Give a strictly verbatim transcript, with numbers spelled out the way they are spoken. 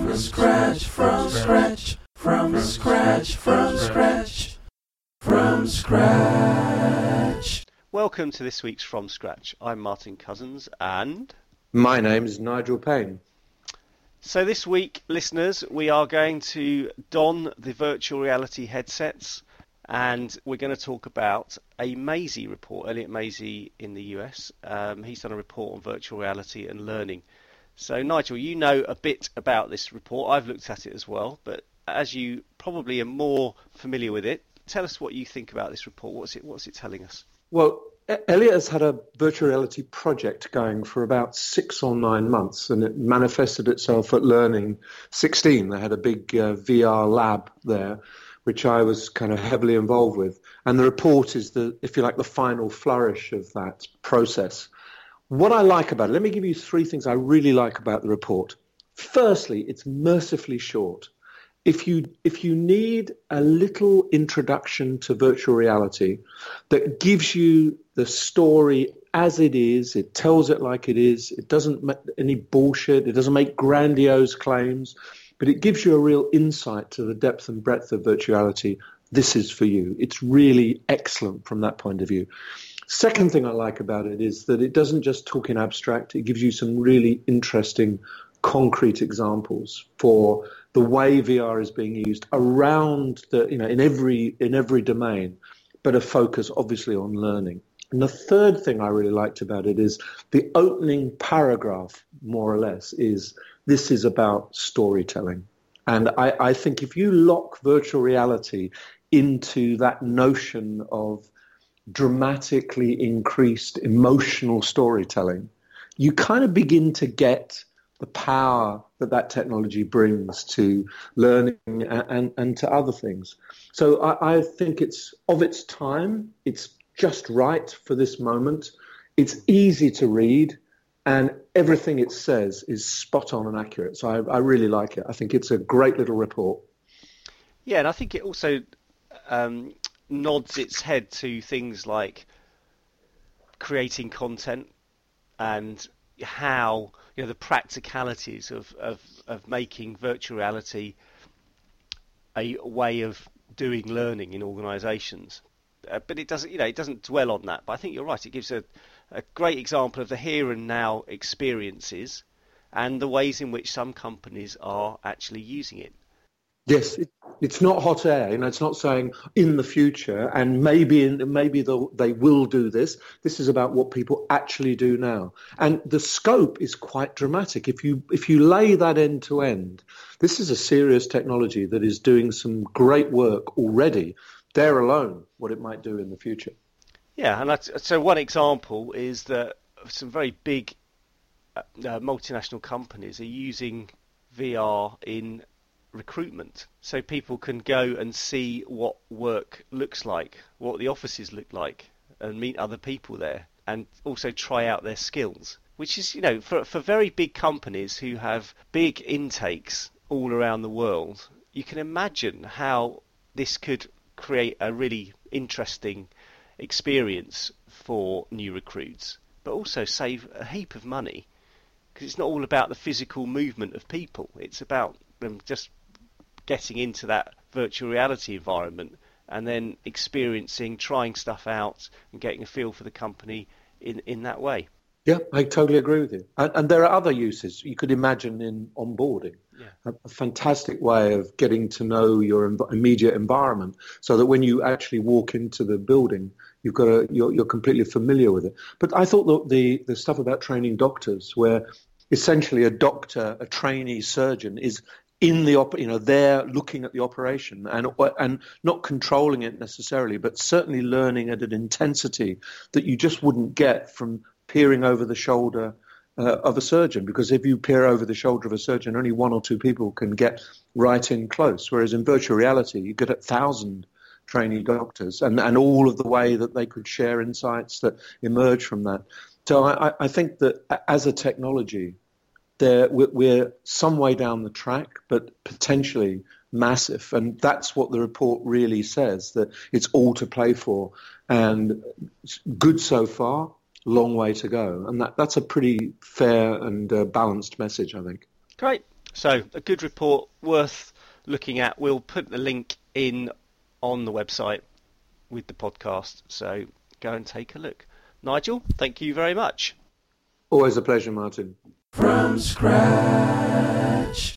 From scratch, from scratch, from scratch, from scratch, from scratch. Welcome to this week's From Scratch. I'm Martin Cousins and... My name is Nigel Payne. So this week, listeners, we are going to don the virtual reality headsets and we're going to talk about a Mazie report, Elliot Mazie in the U S. Um, he's done a report on virtual reality and learning. So Nigel, you know a bit about this report. I've looked at it as well, but as you probably are more familiar with it, tell us what you think about this report. What's it, what's it telling us? Well, Elliot has had a virtual reality project going for about six or nine months, and it manifested itself at Learning sixteen. They had a big uh, V R lab there, which I was kind of heavily involved with. And the report is, the, if you like, the final flourish of that process. What I like about it, let me give you three things I really like about the report. Firstly, it's mercifully short. If you if you need a little introduction to virtual reality that gives you the story as it is, it tells it like it is, it doesn't make any bullshit, it doesn't make grandiose claims, but it gives you a real insight to the depth and breadth of virtuality, this is for you. It's really excellent from that point of view. Second thing I like about it is that it doesn't just talk in abstract, it gives you some really interesting concrete examples for the way V R is being used around the, you know, in every in every domain, but a focus obviously on learning. And the third thing I really liked about it is the opening paragraph, more or less, is this is about storytelling. And I, I think if you lock virtual reality into that notion of dramatically increased emotional storytelling, you kind of begin to get the power that that technology brings to learning and, and, and to other things. So I, I think it's of its time, it's just right for this moment, it's easy to read, and everything it says is spot on and accurate. So I, I really like it. I think it's a great little report. Yeah, and I think it also um, nods its head to things like creating content and how, you know, the practicalities of, of, of making virtual reality a way of doing learning in organisations. Uh, but it doesn't, you know, it doesn't dwell on that. But I think you're right. It gives a, a great example of the here and now experiences and the ways in which some companies are actually using it. Yes, it, it's not hot air. You know, it's not saying in the future and maybe in, maybe they will do this. This is about what people actually do now, and the scope is quite dramatic. If you if you lay that end to end, this is a serious technology that is doing some great work already. There alone, what it might do in the future. Yeah, and that's, so one example is that some very big uh, multinational companies are using V R in recruitment, so people can go and see what work looks like, what the offices look like, and meet other people there, and also try out their skills, which is, you know, for for very big companies who have big intakes all around the world, you can imagine how this could create a really interesting experience for new recruits, but also save a heap of money, because it's not all about the physical movement of people, it's about them just getting into that virtual reality environment and then experiencing, trying stuff out and getting a feel for the company in, in that way. Yeah, I totally agree with you. And, and there are other uses you could imagine in onboarding. Yeah. A, a fantastic way of getting to know your env- immediate environment so that when you actually walk into the building, you've got a, you're, you're completely familiar with it. But I thought that the, the stuff about training doctors, where essentially a doctor, a trainee surgeon is in the op- you know, they're looking at the operation and and not controlling it necessarily, but certainly learning at an intensity that you just wouldn't get from peering over the shoulder uh, of a surgeon. Because if you peer over the shoulder of a surgeon, only one or two people can get right in close. Whereas in virtual reality, you get a thousand trainee doctors and, and all of the way that they could share insights that emerge from that. So I, I think that as a technology, There, we're some way down the track, but potentially massive. And that's what the report really says, that it's all to play for. And good so far, long way to go. And that, that's a pretty fair and uh, balanced message, I think. Great. So a good report worth looking at. We'll put the link in on the website with the podcast, so go and take a look. Nigel, thank you very much. Always a pleasure, Martin. From scratch.